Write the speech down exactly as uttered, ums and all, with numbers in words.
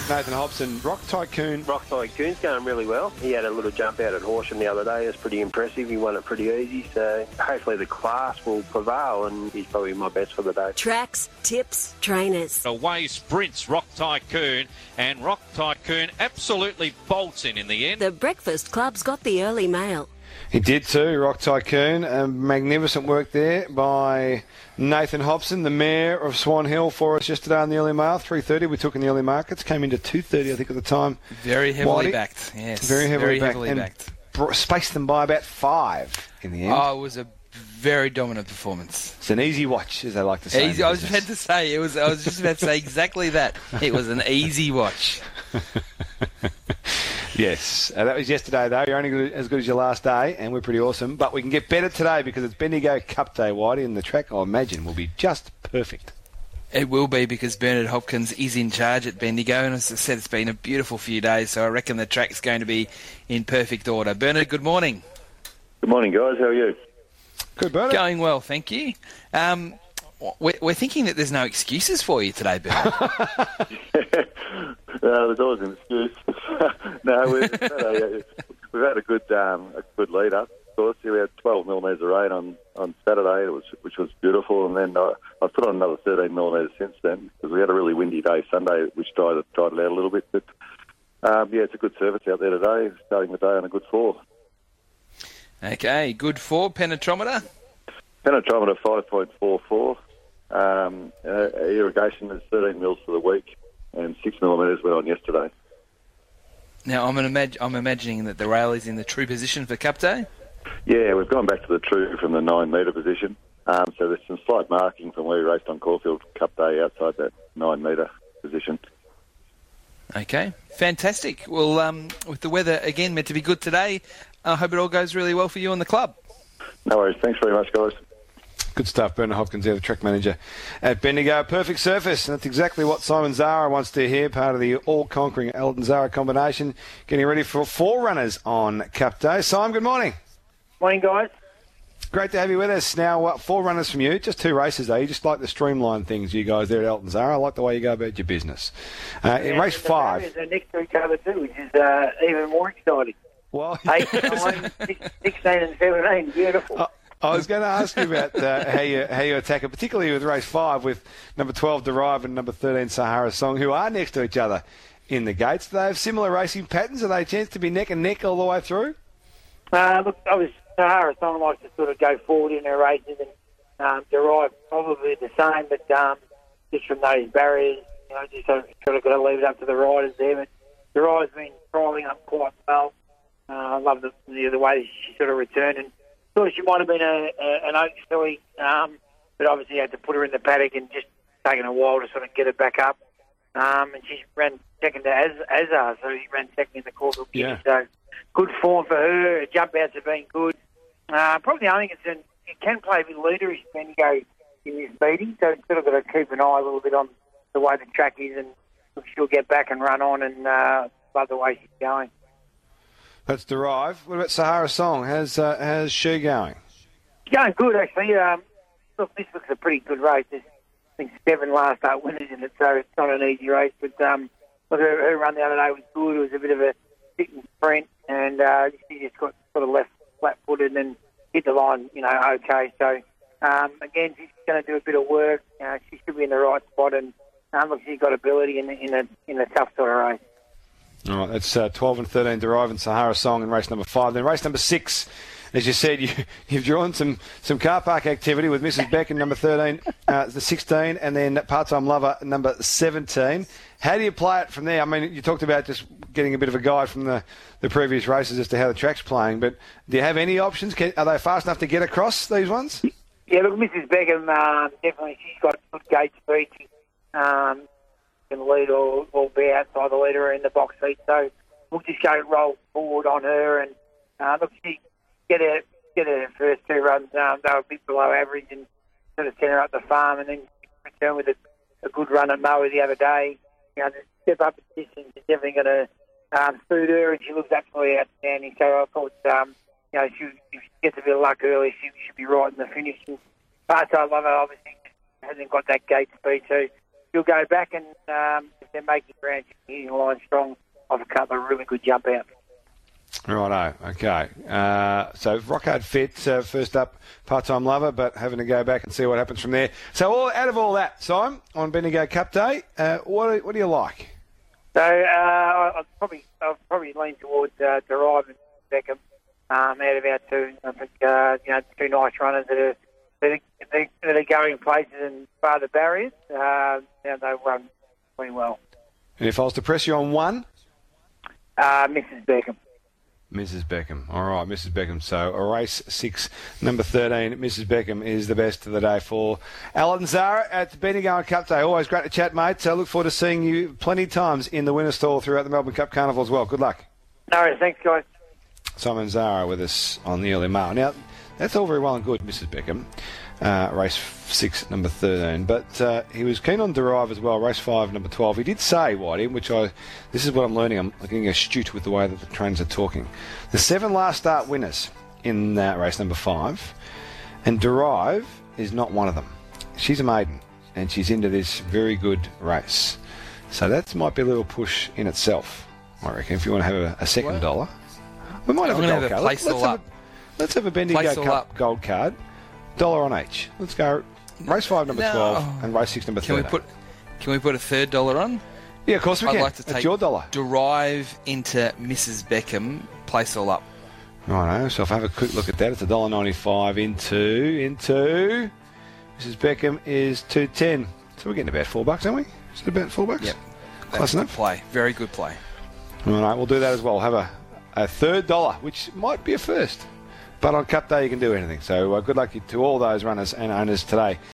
Nathan Hobson, Rock Tycoon. Rock Tycoon's going really well. He had a little jump out at Horsham the other day. It was pretty impressive. He won it pretty easy. So hopefully the class will prevail, and he's probably my best for the day. Tracks, tips, trainers. Away sprints Rock Tycoon, and Rock Tycoon absolutely bolts in in the end. The Breakfast Club's got the early mail. He did too, Rock Tycoon. Um, magnificent work there by Nathan Hobson, the Mayor of Swan Hill, for us yesterday on the early mail. three thirty we took in the early markets, came into two thirty I think at the time. Very heavily Whitey. backed, yes. Very heavily Very backed. heavily and backed. Br- spaced them by about five in the end. Oh, it was a very dominant performance. It's an easy watch, as they like to say. Easy, I was about to say, it was. I was just about to say exactly that. It was an easy watch. Yes, uh, that was yesterday though. You're only good, as good as your last day, and we're pretty awesome. But we can get better today because it's Bendigo Cup Day, Whitey, and the track, I imagine, will be just perfect. It will be because Bernard Hopkins is in charge at Bendigo, and as I said, it's been a beautiful few days, so I reckon the track's going to be in perfect order. Bernard, good morning. Good morning, guys. How are you? Good, Bernard. Going well, thank you. Um, we're, we're thinking that there's no excuses for you today, Bernard. No, there's always an excuse. no, we've had a, we've had a good um, a good lead up. Of course, we had twelve millimetres of rain on, on Saturday, which, which was beautiful, and then uh, I've put on another thirteen millimetres since then because we had a really windy day Sunday, which dried it, dried it out a little bit. But um, yeah, it's a good service out there today, starting the day on a good four. Okay, good four. Penetrometer? Penetrometer five point four four. Um, uh, irrigation is thirteen mils for the week, and six millimetres went on yesterday. Now, I'm, an imag- I'm imagining that the rail is in the true position for Cup Day? Yeah, we've gone back to the true from the nine metre position. Um, so there's some slight marking from where we raced on Caulfield Cup Day outside that nine metre position. Okay, fantastic. Well, um, with the weather, again, meant to be good today, I hope it all goes really well for you and the club. No worries. Thanks very much, guys. Good stuff, Bernard Hopkins there, the track manager at Bendigo. Perfect surface, and that's exactly what Simon Zara wants to hear, part of the all-conquering Eldon Zara combination, getting ready for four runners on Cup Day. Simon, good morning. Morning, guys. Great to have you with us. Now, uh, four runners from you, just two races, though. You just like to streamline things, you guys there at Eldon Zara. I like the way you go about your business. Uh, in yeah, race five... They're next to each other, too, which is uh, even more exciting. Well, Eight, nine, six, sixteen and seventeen, beautiful. Uh, I was going to ask you about uh, how you how you attack it, particularly with race five with number twelve Derive and number thirteen Sahara Song, who are next to each other in the gates. Do they have similar racing patterns? Are they a chance to be neck and neck all the way through? Uh, look, I was Sahara Song likes to sort of go forward in her races, and um, Derive probably the same, but um, just from those barriers, you know, just sort of, sort of got to leave it up to the riders there. But Derive's been trialling up quite well. Uh, I love the, the the way she sort of returned, and thought she might have been a, a, an Oaks filly, um, but obviously had to put her in the paddock and just taken a while to sort of get her back up. Um, and she ran second to Az, Azar, so he ran second in the Caulfield Guineas. So good form for her. Her jump outs have been good. Uh, probably I think it's an, it can play a bit leaderish Bendigo in this meeting, so it's sort of got to keep an eye a little bit on the way the track is, and she'll get back and run on, and uh, love the way she's going. That's Derive. What about Sahara Song? How's, uh, how's she going? She's going good, actually. Um, look, this looks a pretty good race. There's, I think, seven last start winners in it, so it's not an easy race. But um, look, her, her run the other day was good. It was a bit of a sit and sprint, and uh, she just got sort of left flat-footed and hit the line, you know, okay. So, um, again, she's going to do a bit of work. Uh, she should be in the right spot, and um, look, she's got ability in, in, a, in a tough sort of race. All right, that's uh, twelve and thirteen Derive and Sahara Song in race number five. Then race number six, as you said, you, you've drawn some, some car park activity with Missus Beck in number thirteen, uh, the sixteen, and then Part-Time Lover number seventeen. How do you play it from there? I mean, you talked about just getting a bit of a guide from the, the previous races as to how the track's playing, but do you have any options? Can, are they fast enough to get across, these ones? Yeah, look, Missus Beckham, um, definitely, she's got good gate speed. Um, can lead or, or be outside the leader in the box seat. So we'll just go roll forward on her, and uh, look, she get her get her first two runs. Um, they were a bit below average, and sort of sent her up the farm, and then return with a, a good run at Moa the other day. You know, the step up in distance is definitely going to um, suit her, and she looks absolutely outstanding. So I thought, um, you know, she, if she gets a bit of luck early, she should be right in the finish. And Part-Time Lover obviously hasn't got that gate speed, so she'll go back, and um, they're making ground, hitting the line strong off a couple of really good jump outs. Righto, okay. Uh, so Rockhard Fit, uh, first up, part-time lover, but having to go back and see what happens from there. So all, out of all that, Simon, on Bendigo Cup Day, uh, what, what do you like? So uh, I'd probably I'd probably lean towards uh, Derive and Beckham um, out of our two. I think uh, you know two nice runners that are that are, that are going places and far the barriers. Uh, now they run pretty well. And if I was to press you on one? Uh, Missus Beckham. Missus Beckham. All right, Missus Beckham. So a race six, number thirteen, Missus Beckham is the best of the day for Alan Zara at Bendigo Cup Day. Always great to chat, mate. So look forward to seeing you plenty of times in the winner's stall throughout the Melbourne Cup Carnival as well. Good luck. No worries. Thanks, guys. Simon Zara with us on the early mail. Now, that's all very well and good, Missus Beckham. Uh, race six, number thirteen. But uh, he was keen on Derive as well, race five, number twelve. He did say, Whitey, which I, this is what I'm learning. I'm getting astute with the way that the trains are talking. The seven last start winners in uh, race number five, and Derive is not one of them. She's a maiden, and she's into this very good race. So that might be a little push in itself, I reckon, if you want to have a, a second Well, dollar. We might have I'm a gonna gold have a card. place let's, all let's have up. a, let's have a Bendigo Place all Cup up. gold card. Dollar on each. Let's go. Race five, number No. twelve, and race six, number Can we thirteen. put Can we put a third dollar on? Yeah, of course we I'd can. like to That's take your dollar. Derive into Missus Beckham. Place all up. Righto, so if I have a quick look at that, it's a dollar ninety-five into into Missus Beckham is two ten. So we're getting about four bucks, aren't we? Is it about four bucks? Yep. Close That's good enough. play. Very good play. All right, we'll do that as well. Have a, a third dollar, which might be a first. But on Cup Day, you can do anything. So uh, good luck to all those runners and owners today.